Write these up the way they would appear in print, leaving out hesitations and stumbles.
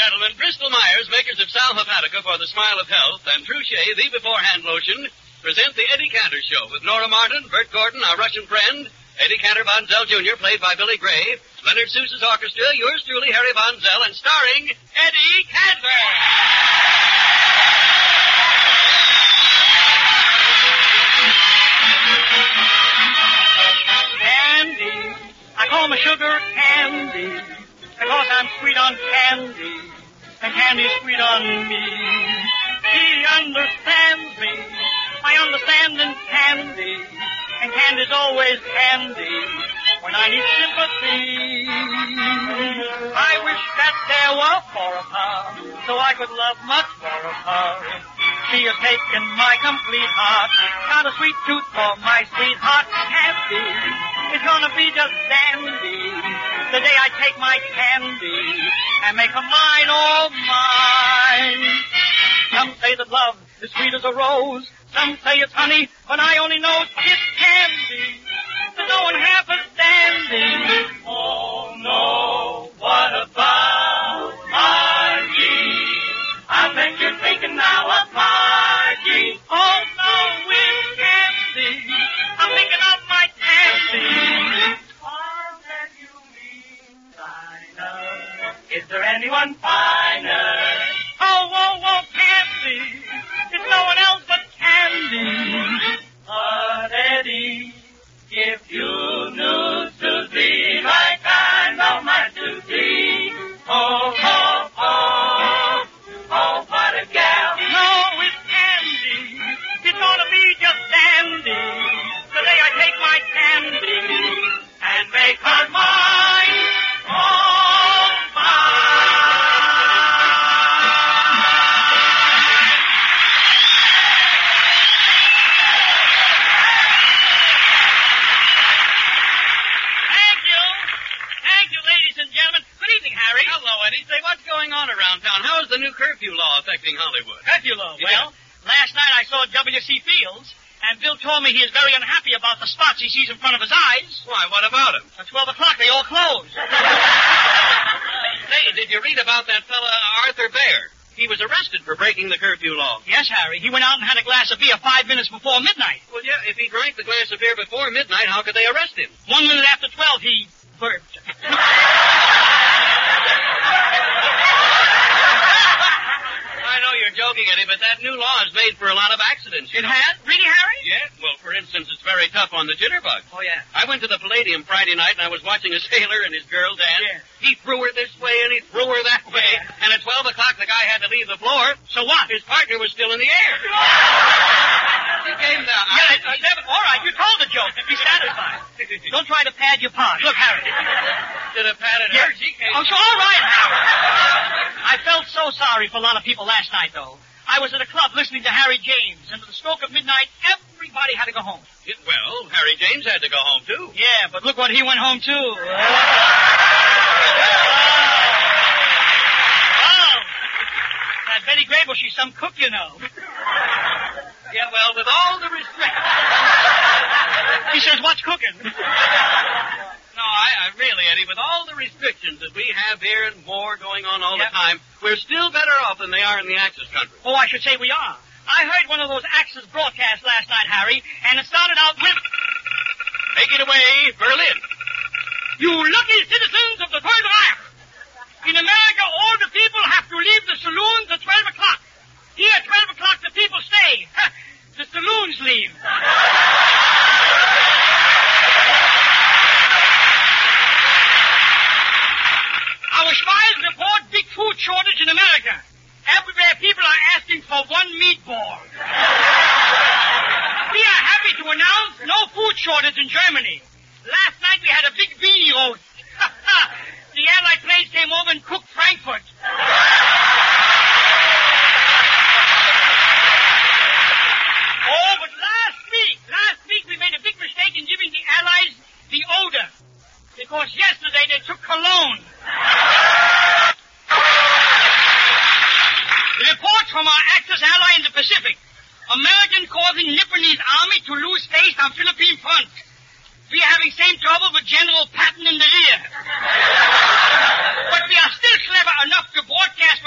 gentlemen, Bristol Myers, makers of Sal Hepatica for the smile of health, and Truchet, the beforehand lotion, present the Eddie Cantor Show with Nora Martin, Bert Gordon, our Russian friend, Eddie Cantor Von Zell Jr., played by Billy Gray, Leonard Seuss's orchestra, yours truly, Harry Von Zell, and starring Eddie Cantor. Candy, I call my sugar candy, because I'm sweet on candy, and candy's sweet on me. He understands me, I understand in candy, and candy's always handy when I need sympathy. I wish that there were four of her, so I could love much more of her. She has taken my complete heart, got a sweet tooth for my sweetheart. Candy is gonna be just dandy the day I take my candy and make her mine, oh mine. Some say that love is sweet as a rose, some say it's honey, but I only know it's candy. There's no one half as dandy. Oh no, what about Margie? I bet you're thinking now of Margie. Oh no, it's candy. I'm thinking of my candy. I'll bet you mean finer. Is there anyone finer? Oh, candy. It's no one else but candy. But Eddie, if you knew Susie like I know my Susie, oh, what a gal. No, it's candy. It's gonna be just dandy the day I take my candy and make her mine, oh, mine. Harry. Hello, Eddie. Say, what's going on around town? How is the new curfew law affecting Hollywood? Curfew law? Well, last night I saw W.C. Fields, and Bill told me he is very unhappy about the spots he sees in front of his eyes. Why, what about him? At 12 o'clock, they all closed. Say, did you read about that fella, Arthur Baer? He was arrested for breaking the curfew law. Yes, Harry. He went out and had a glass of beer 5 minutes before midnight. Well, yeah, if he drank the glass of beer before midnight, how could they arrest him? 1 minute after 12, he burped. I know you're joking, Eddie, but that new law has made for a lot of accidents. It has? Really, Harry? Yeah. Well, for instance, it's very tough on the jitterbug. Oh, yeah. I went to the Palladium Friday night, and I was watching a sailor and his girl dance. Yeah. He threw her this way, and he threw her that way. Yeah. And at 12 o'clock, the guy had to leave the floor. So what? His partner was still in the air. He came down. All right, you told the joke. Be satisfied. Don't try to pad your part. Look, Harry. Did a pat at her? She came. Oh, so all right, Harry. I felt so sorry for a lot of people last night, though. I was at a club listening to Harry James, and at the stroke of midnight, everybody had to go home. Well, Harry James had to go home, too. Yeah, but look what he went home to. Oh, that Betty Grable, she's some cook, you know. Yeah, well, with all the respect. He says, what's cooking? No, I really, Eddie, with all the restrictions that we have here and war going on all the time, we're still better off than they are in the Axis country. Oh, I should say we are. I heard one of those Axis broadcasts last night, Harry, and it started out with... Take it away, Berlin. You lucky citizens of the Third Reich. In America, all the people have to leave the saloons at 12 o'clock. Here at 12 o'clock, the people stay. The saloons leave. Our spies report big food shortage in America. Everywhere people are asking for one meatball. We are happy to announce no food shortage in Germany. Last night we had a big beanie roast. The Allied planes came over and cooked Frankfurt. Oh, but last week we made a big mistake in giving the Allies the odor. Because yesterday they took cologne. The report from our Axis ally in the Pacific. American causing Nipponese army to lose face on Philippine front. We are having same trouble with General Patton in the rear. But we are still clever enough to broadcast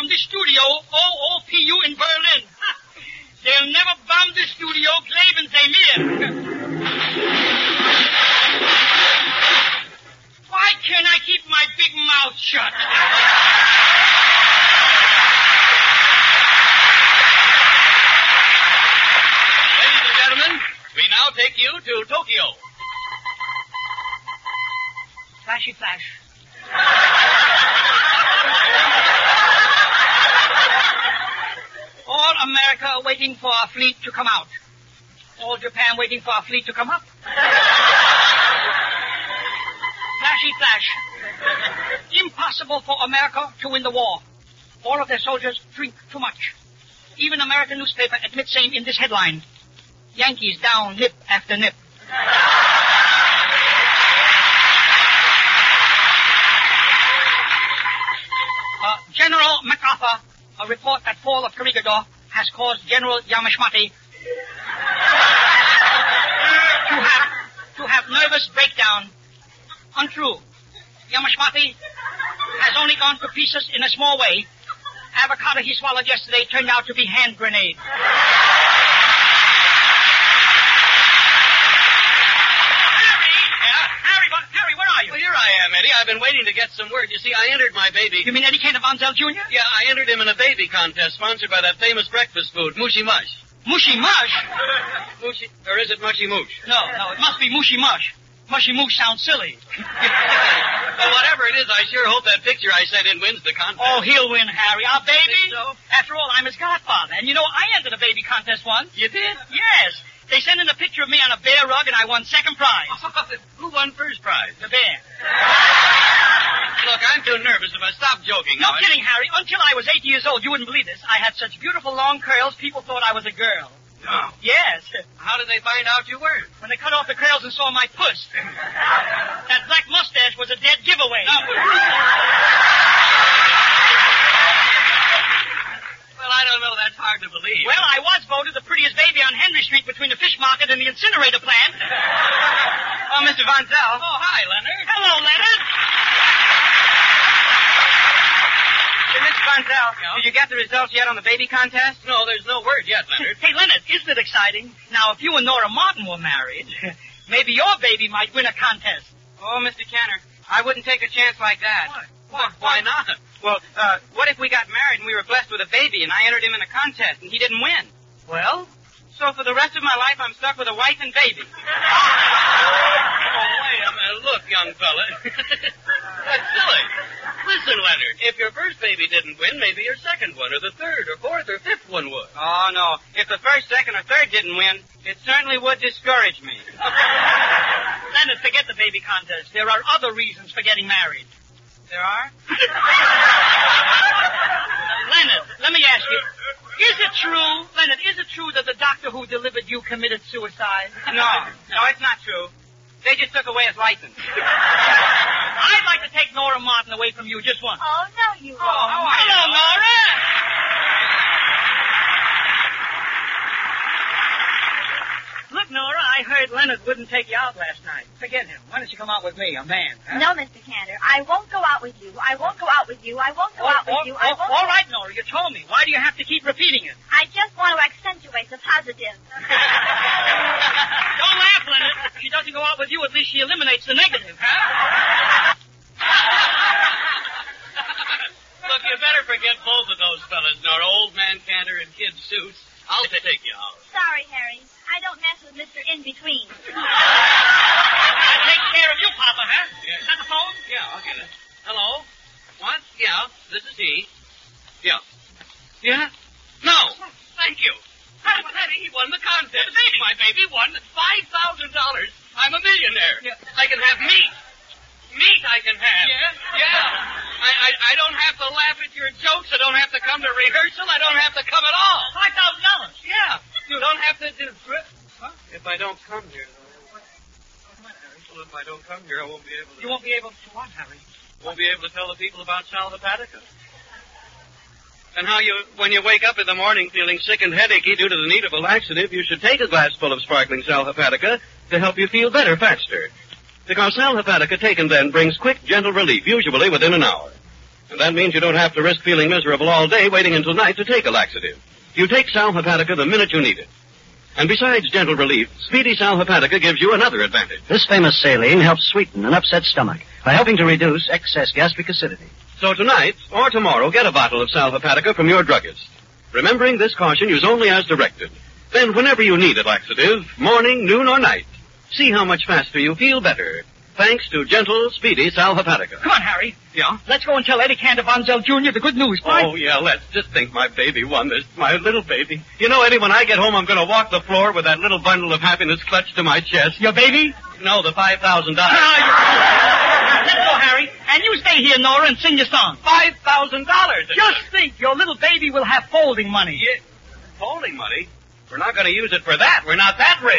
waiting for our fleet to come out. All Japan waiting for our fleet to come up. Flashy flash. Impossible for America to win the war. All of their soldiers drink too much. Even American newspaper admits same in this headline. Yankees down nip after nip. General MacArthur, a report that fall of Corregidor has caused General Yamashmati to have nervous breakdown. Untrue. Yamashmati has only gone to pieces in a small way. Avocado he swallowed yesterday turned out to be hand grenade. Harry, where are you? Well, here I am, Eddie. I've been waiting to get some word. You see, I entered my baby... You mean Eddie Cantor Bonzel Jr.? Yeah, I entered him in a baby contest sponsored by that famous breakfast food, Mushy Mush. Mushy Mush? Mushy... Or is it Mushy Moosh? No, it must be Mushy Mush. Mushy Moosh sounds silly. Well, whatever it is, I sure hope that picture I sent in wins the contest. Oh, he'll win, Harry. Our baby? Think so? After all, I'm his godfather. And you know, I entered a baby contest once. You did? Yes. They sent in a picture of me on a bear rug, and I won second prize. Who won first prize? The bear. Look, I'm too nervous. If I stop joking No now... kidding, Harry. Until I was 8 years old, you wouldn't believe this. I had such beautiful long curls, people thought I was a girl. No. Yes. How did they find out you were? When they cut off the curls and saw my puss. That black mustache was a dead giveaway. No. Well, I don't know. That's hard to believe. Well, I was voted the prettiest baby on Henry Street between the fish market and the incinerator plant. Oh, Mr. Von Zell. Oh, hi, Leonard. Hello, Leonard. Hey, Mr. Von Zell, did you get the results yet on the baby contest? No, there's no word yet, Leonard. Hey, Leonard, isn't it exciting? Now, if you and Nora Martin were married, maybe your baby might win a contest. Oh, Mr. Cantor, I wouldn't take a chance like that. Why not? Well, what if we got married and we were blessed with a baby and I entered him in a contest and he didn't win? Well? So for the rest of my life, I'm stuck with a wife and baby. Oh, wait a minute. Look, young fella. That's silly. Listen, Leonard, if your first baby didn't win, maybe your second one, or the third, or fourth, or fifth one would. Oh, no. If the first, second, or third didn't win, it certainly would discourage me. Leonard, forget the baby contest. There are other reasons for getting married. There are? Leonard, let me ask you. Is it true, Leonard, is it true that the doctor who delivered you committed suicide? No, it's not true. They just took away his license. I'd like to take Nora Martin away from you just once. Oh, no, you won't. Hello, Nora. Look, Nora, I heard Leonard wouldn't take you out last night. Forget him. Why don't you come out with me, a man? Huh? No, Mr. Cantor, I won't go out with you. I won't go out with you. I won't go out with you. I won't. All right, Nora, you told me. Why do you have to keep repeating it? I just want to accentuate the positive. Don't laugh, Leonard. If she doesn't go out with you, at least she eliminates the negative, huh? Look, you better forget both of those fellas, Nora. Old man Cantor and kid Suits. I'll take you out. Sorry, Harry. I don't mess with Mr. In-Between. I'll take care of you, Papa, huh? Yeah. Is that the phone? Yeah, I'll get it. Hello? What? Yeah, this is he. Yeah. Yeah? No. Thank you. He won the contest. My baby won $5,000. I'm a millionaire. Yeah. I can have meat. Meat I can have. Yeah? I don't have to laugh at your jokes. I don't have to come to rehearsal. I don't have to come at all. $5,000. Yeah. You don't have to do... Huh? If I don't come here... Well, if I don't come here, I won't be able to... You won't be able to what, Harry? Won't be able to tell the people about Sal Hepatica. And how when you wake up in the morning feeling sick and headachy due to the need of a laxative, you should take a glass full of sparkling Sal Hepatica to help you feel better faster. Because Sal Hepatica taken then brings quick, gentle relief, usually within an hour. And that means you don't have to risk feeling miserable all day waiting until night to take a laxative. You take Sal Hepatica the minute you need it. And besides gentle relief, Speedy Sal Hepatica gives you another advantage. This famous saline helps sweeten an upset stomach by helping to reduce excess gastric acidity. So tonight or tomorrow, get a bottle of Sal Hepatica from your druggist. Remembering this caution, use only as directed. Then whenever you need a laxative, morning, noon, or night, see how much faster you feel better thanks to gentle, speedy Sal Hepatica. Come on, Harry. Yeah? Let's go and tell Eddie Cantor Von Zell Jr. the good news, fine? Oh, yeah, let's. Just think my baby won this. My little baby. You know, Eddie, when I get home, I'm going to walk the floor with that little bundle of happiness clutched to my chest. Your baby? No, the $5,000. Let's go, Harry. And you stay here, Nora, and sing your song. $5,000. Just think, your little baby will have folding money. Yeah. Folding money? We're not going to use it for that. We're not that rich.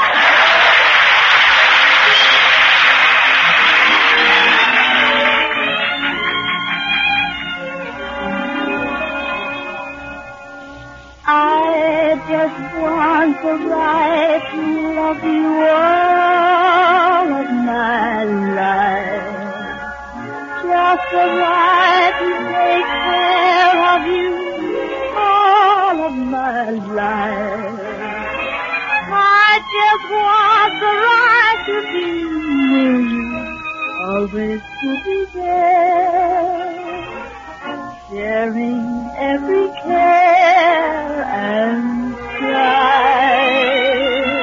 I just want the right to love you all of my life. Just the right to take care of you all of my life. I just want the right to be near you, always to be there, sharing every care and strife.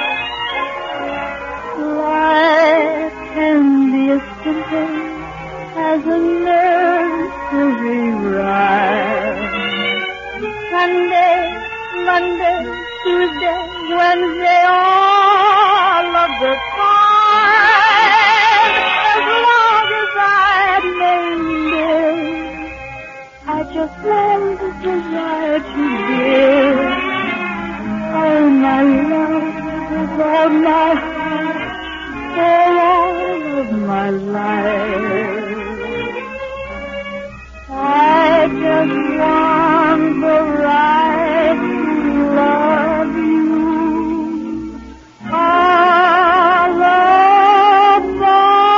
Life can be as simple as a nursery rhyme. Sunday, Monday, Tuesday, Wednesday, all of the time. As long as I'm named it, I just want the desire to give all my love with all my heart for all of my life. I just want the right to love you all of my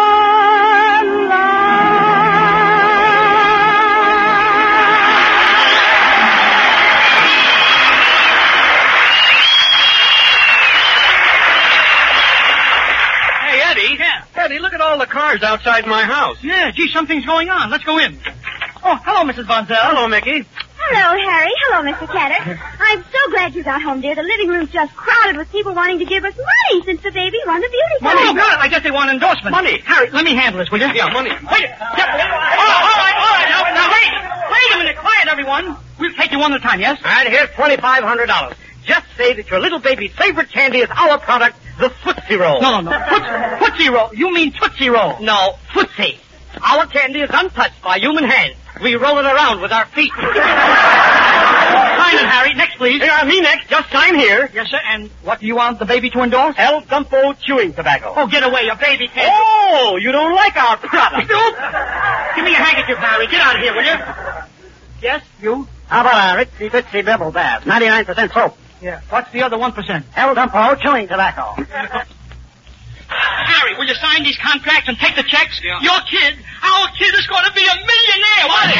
Eddie, look at all the cars outside my house. Yeah, gee, something's going on. Let's go in. Oh, hello, Mrs. Von Zell. Hello, Mickey. Hello, Harry. Hello, Mr. Cantor. I'm so glad you got home, dear. The living room's just crowded with people wanting to give us money since the baby won the beauty Money? contest. Good. I guess they want endorsement. Money. Harry, let me handle this, will you? Yeah, money. Wait. All right. Now, wait. Wait a minute. Quiet, everyone. We'll take you one at a time, yes? All right, here's $2,500. Just say that your little baby's favorite candy is our product, the Footsie Roll. No. Footsie Roll. You mean Tootsie Roll? No, Footsie. Our candy is untouched by human hands. We roll it around with our feet. Sign it, Harry. Next, please. Here, me next. Just sign here. Yes, sir. And what do you want the baby to endorse? El Gumpo chewing tobacco. Oh, get away. Your baby can't. Oh, you don't like our product. Nope. Give me a handkerchief, Harry. Get out of here, will you? Yes, you? How about our Itsy Bitsy Bibble Bath? 99% soap. Yeah. What's the other 1%? El Gumpo chewing tobacco. Harry, will you sign these contracts and take the checks? Yeah. Your kid, our kid is going to be a millionaire. What?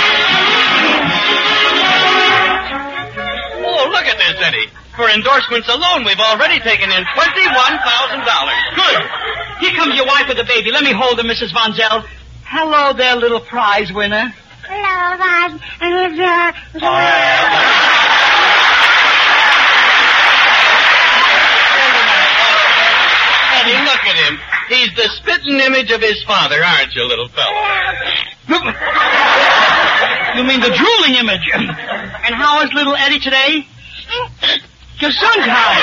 Oh, look at this, Eddie. For endorsements alone, we've already taken in $21,000. Good. Here comes your wife with the baby. Let me hold her, Mrs. Von Zell. Hello there, little prize winner. Hello, Von. Eddie, look at him. He's the spitting image of his father, aren't you, little fellow? You mean the drooling image. And how is little Eddie today? Gesundheit.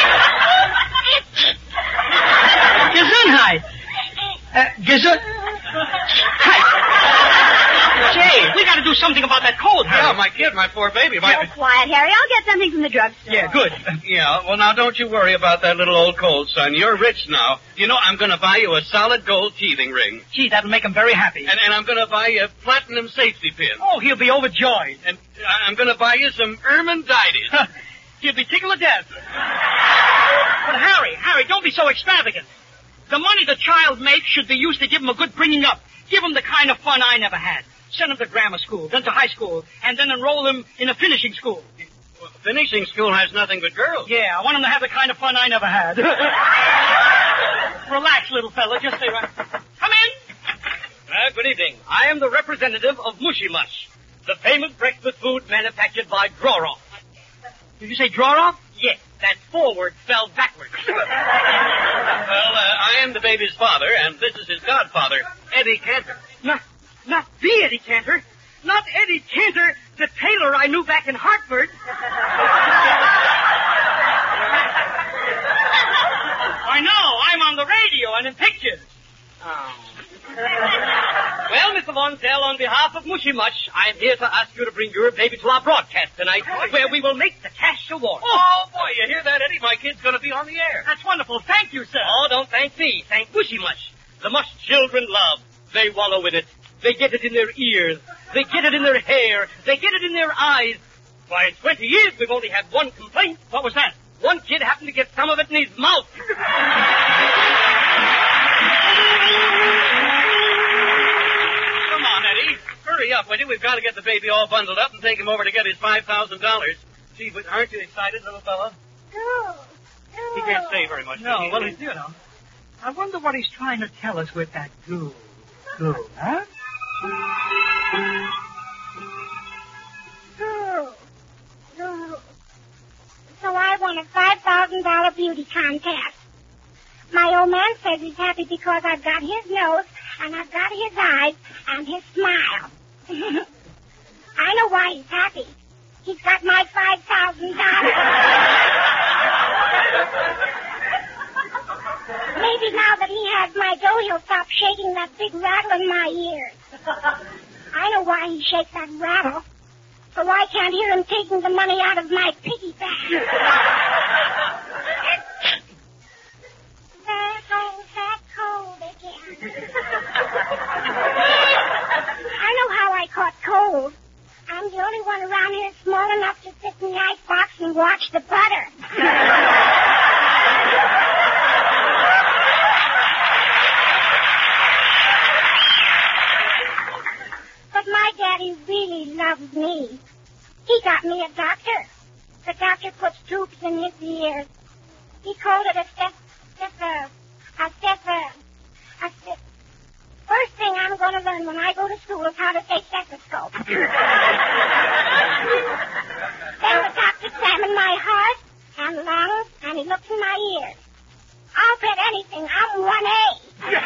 Say, we got to do something about that cold, Harry. Yeah, my kid, my poor baby. Quiet, Harry. I'll get something from the drugstore. Yeah, good. Yeah, well, now, don't you worry about that little old cold, son. You're rich now. You know, I'm going to buy you a solid gold teething ring. Gee, that'll make him very happy. And I'm going to buy you a platinum safety pin. Oh, he'll be overjoyed. And I'm going to buy you some erminitis. He'll be tickled to death. But Harry, don't be so extravagant. The money the child makes should be used to give him a good bringing up. Give him the kind of fun I never had. Send him to grammar school, then to high school, and then enroll him in a finishing school. Well, finishing school has nothing but girls. Yeah, I want him to have the kind of fun I never had. Relax, little fella. Just stay right. Come in. Good evening. I am the representative of Mushy Mush, the famous breakfast food manufactured by Draw-Off. Did you say draw off? Yes, That's forward spelled backwards. Well, I am the baby's father, and this is his godfather, Eddie Cantor. Not the Eddie Cantor. Not Eddie Cantor, the tailor I knew back in Hartford. I know. I'm on the radio and in pictures. Oh. Well, Mr. Von Zell, on behalf of Mushy Mush, I am here to ask you to bring your baby to our broadcast tonight, where we will make the cash award. Oh, boy, you hear that, Eddie? My kid's going to be on the air. That's wonderful. Thank you, sir. Oh, don't thank me. Thank Mushy Mush. The mush children love. They wallow in it. They get it in their ears. They get it in their hair. They get it in their eyes. Why, in 20 years, we've only had one complaint. What was that? One kid happened to get some of it in his mouth. Come on, Eddie. Hurry up, will you? We've got to get the baby all bundled up and take him over to get his $5,000. Gee, but aren't you excited, little fella? No. He can't say very much. No, well, you know. I wonder what he's trying to tell us with that goo, huh? No. So I won a $5,000 beauty contest. My old man says he's happy because I've got his nose, and I've got his eyes, and his smile. I know why he's happy. He's got my $5,000. Maybe now that he has my dough, he'll stop shaking that big rattle in my ears. I know why he shakes that rattle. So I can't hear him taking the money out of my piggy bank. There goes that cold again. I know how I caught cold. I'm the only one around here small enough to sit in the icebox and watch the butter. But my daddy really loves me. He got me a doctor. The doctor puts tubes in his ears. He called it a First thing I'm going to learn when I go to school is how to say stethoscope. Then the doctor examined my heart and lungs, and he looked in my ears. I'll bet anything I'm 1A.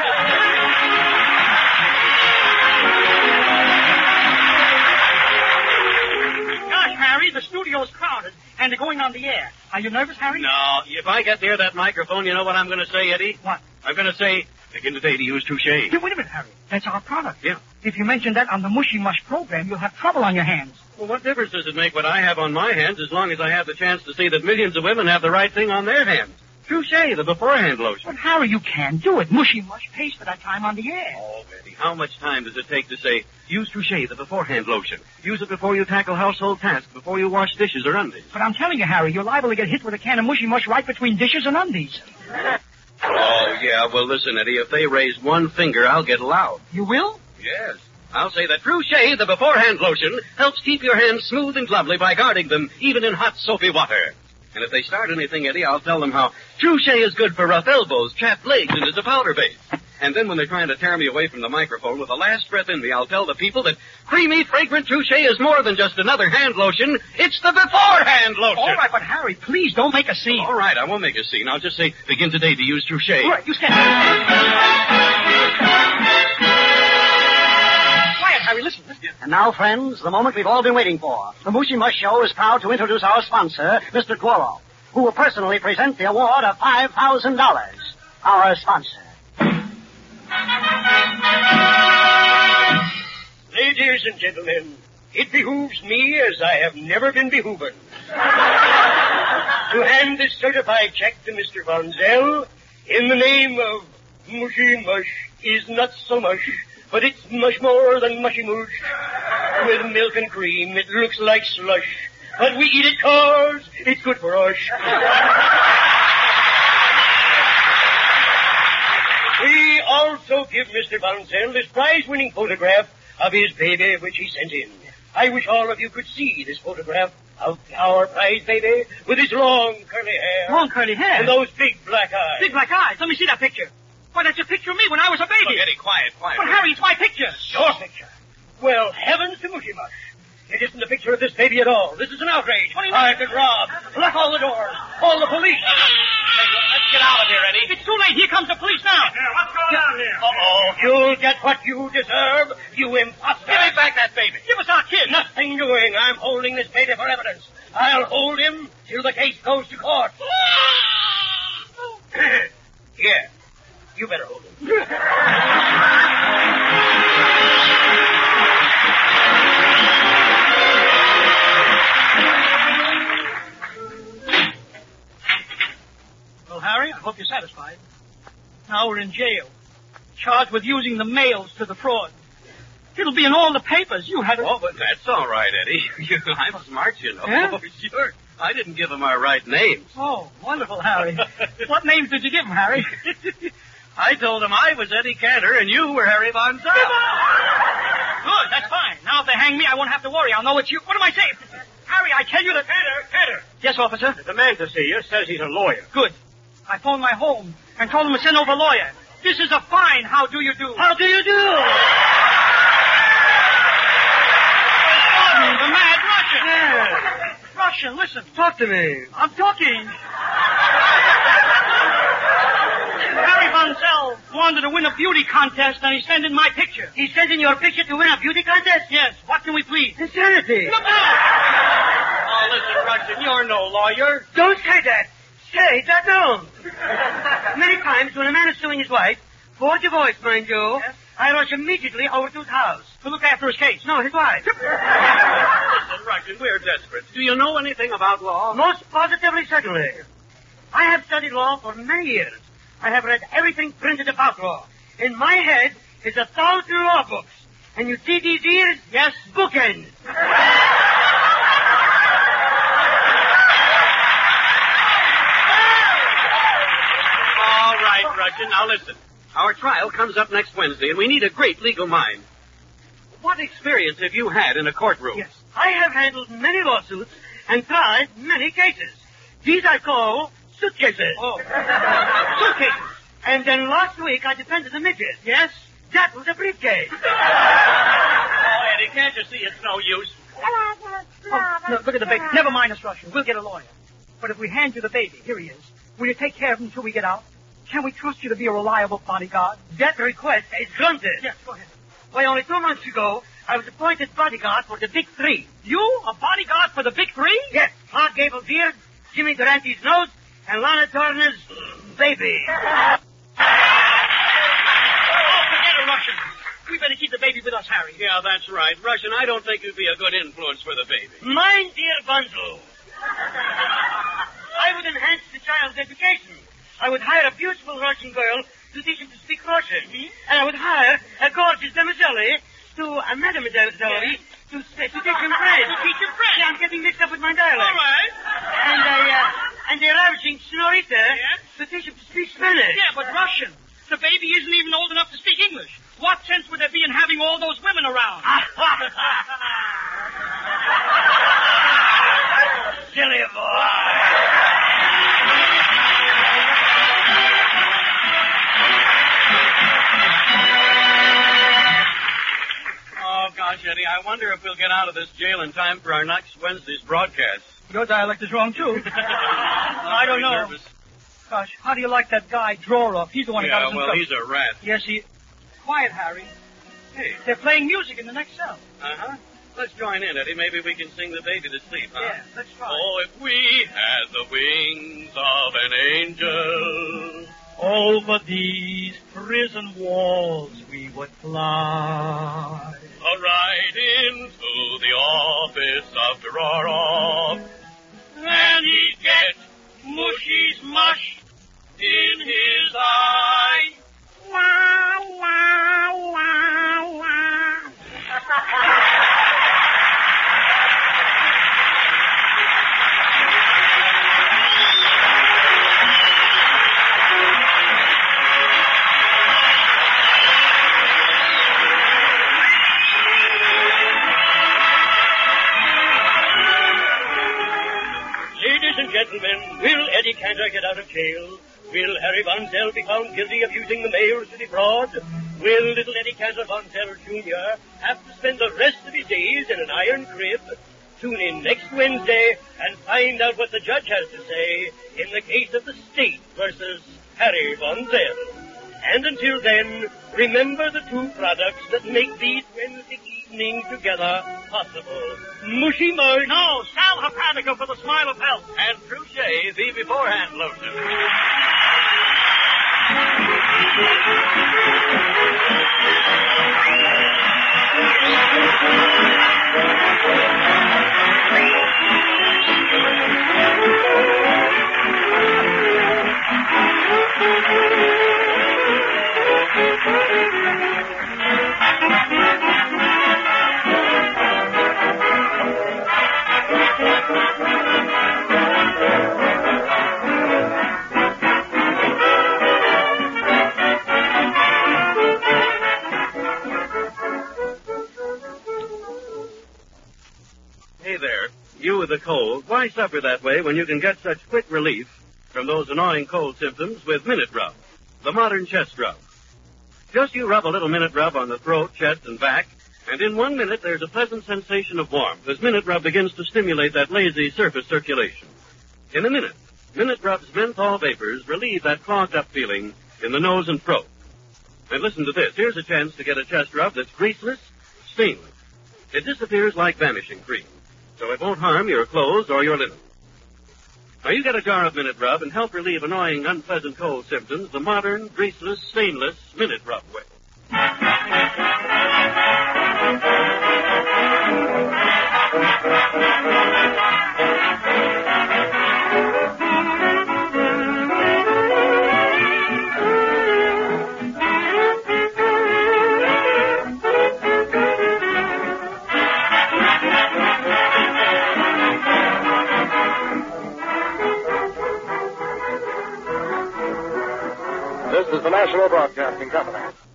Gosh, Harry, the studio's crowded, and they're going on the air. Are you nervous, Harry? No. If I get near that microphone, you know what I'm going to say, Eddie? What? I'm going to say, begin today to use Touche. Hey, wait a minute, Harry. That's our product. Yeah. If you mention that on the Mushy Mush program, you'll have trouble on your hands. Well, what difference does it make what I have on my hands as long as I have the chance to see that millions of women have the right thing on their hands? Touche, the beforehand lotion. But, Harry, you can't do it. Mushy Mush pays for that time on the air. Oh, Eddie, how much time does it take to say, use Touche, the beforehand lotion? Use it before you tackle household tasks, before you wash dishes or undies. But I'm telling you, Harry, you're liable to get hit with a can of Mushy Mush right between dishes and undies. Oh, yeah, well, listen, Eddie, if they raise one finger, I'll get loud. You will? Yes. I'll say that Touche, the beforehand lotion, helps keep your hands smooth and lovely by guarding them, even in hot, soapy water. And if they start anything, Eddie, I'll tell them how Touche is good for rough elbows, chapped legs, and is a powder base. And then when they're trying to tear me away from the microphone with the last breath in me, I'll tell the people that creamy, fragrant Touche is more than just another hand lotion. It's the beforehand lotion. All right, but Harry, please don't make a scene. All right, I won't make a scene. I'll just say, begin today to use Touche. All right, you stand. Quiet, Harry, listen. And now, friends, the moment we've all been waiting for. The Mushy Mush Show is proud to introduce our sponsor, Mr. Goro, who will personally present the award of $5,000. Our sponsor. Ladies and gentlemen, it behooves me, as I have never been behooven, to hand this certified check to Mr. Von Zell in the name of Mushy Mush is not so mush, but it's much more than mushy mush. With milk and cream, it looks like slush, but we eat it 'cause it's good for us. We also give Mr. Von Zell this prize-winning photograph of his baby, which he sent in. I wish all of you could see this photograph of our prize baby with his long curly hair. Long curly hair? And those big black eyes. Big black eyes. Let me see that picture. Why, that's a picture of me when I was a baby. Look, Eddie, quiet. But, Harry, it's my picture. Your picture. Well, heavens to Mushy Mush. It isn't a picture of this baby at all. This is an outrage. I've been robbed. Lock all the doors. Call the police. Let's get out of here, Eddie. It's too late. Here comes the police now. Yeah, what's going on here? Uh-oh. You'll get what you deserve, you imposter. Give me back that baby. Give us our kid. Nothing doing. I'm holding this baby for evidence. I'll hold him till the case goes to court. Here. You better hold him. Well, Harry, I hope you're satisfied. Now we're in jail, charged with using the mails to the fraud. It'll be in all the papers. You had it. Oh, but that's all right, Eddie. I'm smart, you know. Yeah? Oh, sure. I didn't give them our right names. Oh, wonderful, Harry. What names did you give him, Harry? I told them I was Eddie Cantor and you were Harry Von Zell. Good, that's fine. Now if they hang me, I won't have to worry. I'll know it's you. What am I saying? Harry, I tell you that... Cantor. Yes, officer? The man to see you says he's a lawyer. Good. I phoned my home and told them to send over a lawyer. This is a fine how do you do. How do you do? Gordon, the mad Russian. Yeah. Russian, listen. Talk to me. I'm talking. Harry Von Zell wanted to win a beauty contest, and he sent in my picture. He sent in your picture to win a beauty contest? Yes. What can we plead? Insanity. Look out! Oh, listen, Russian, you're no lawyer. Don't say that. Say that no. Many times when a man is suing his wife, for divorce, mind you, yes, I rush immediately over to his house. To look after his case. No, his wife. Listen, Russian, we're desperate. Do you know anything about law? Most positively, certainly. I have studied law for many years. I have read everything printed about law. In my head is 1,000 law books. And you see these ears? Yes. Bookends. All right, Russian, now listen. Our trial comes up next Wednesday, and we need a great legal mind. What experience have you had in a courtroom? Yes. I have handled many lawsuits and tried many cases. These I call suitcases. Oh. Suitcases. And then last week I defended the midget. Yes? That was a briefcase. Oh, Eddie, can't you see it's no use? Oh, no, look at the baby. Never mind us, Russian. We'll get a lawyer. But if we hand you the baby, here he is, will you take care of him until we get out? Can we trust you to be a reliable bodyguard? That request is granted. Yes, go ahead. Why, only 2 months ago, I was appointed bodyguard for the Big Three. You, a bodyguard for the Big Three? Yes, Clark Gable's beard, Jimmy Durante's nose, and Lana Turner's baby. Oh, forget it, Russian. We better keep the baby with us, Harry. Yeah, that's right. Russian, I don't think you'd be a good influence for the baby. Mine, dear Bunzel. I would enhance the child's education. I would hire a beautiful Russian girl to teach him to speak Russian. Mm-hmm. And I would hire a gorgeous demoiselle to mademoiselle to teach him French. To teach him French? Yeah, I'm getting mixed up with my dialect. All right. And a ravishing senorita to teach him to speak Spanish. Yeah, but Russian. The baby isn't even old enough to speak English. What sense would there be in having all those women around? Silly boy. Oh, gosh, Eddie, I wonder if we'll get out of this jail in time for our next Wednesday's broadcast. Your dialect is wrong, too. I don't know. Nervous. Gosh, how do you like that guy, Droroff? He's the one who got us in trouble. he's a rat. Yes, he... Quiet, Harry. Hey. They're playing music in the next cell. Uh-huh. Let's join in, Eddie. Maybe we can sing the baby to sleep, huh? Yeah, let's try. Oh, if we had the wings of an angel. Over these prison walls we would fly. Right into the office of Droroff. And he'd get mushy's mush in his eye. Wow, wow, wow, wow. Ladies and gentlemen, will Eddie Cantor get out of jail? Will Harry Von Zell be found guilty of using the mail to defraud? Will little Eddie Cantor Von Zell, Jr. have to spend the rest of his days in an iron crib? Tune in next Wednesday and find out what the judge has to say in the case of the state versus Harry Von Zell. And until then, remember the two products that make these Wednesday evenings together possible. Mushy Mush. No, Sal Hepatica for the smile of health. And Trouchet, the beforehand lotion. Hey there, you with a cold, why suffer that way when you can get such quick relief from those annoying cold symptoms with Minute Rub, the modern chest rub? Just you rub a little Minute Rub on the throat, chest, and back, and in 1 minute there's a pleasant sensation of warmth as Minute Rub begins to stimulate that lazy surface circulation. In a minute, Minute Rub's menthol vapors relieve that clogged up feeling in the nose and throat. And listen to this. Here's a chance to get a chest rub that's greaseless, stainless. It disappears like vanishing cream, so it won't harm your clothes or your linen. Now, you get a jar of Minute Rub and help relieve annoying, unpleasant cold symptoms the modern, greaseless, stainless Minute Rub way. This is the National Broadcasting Company.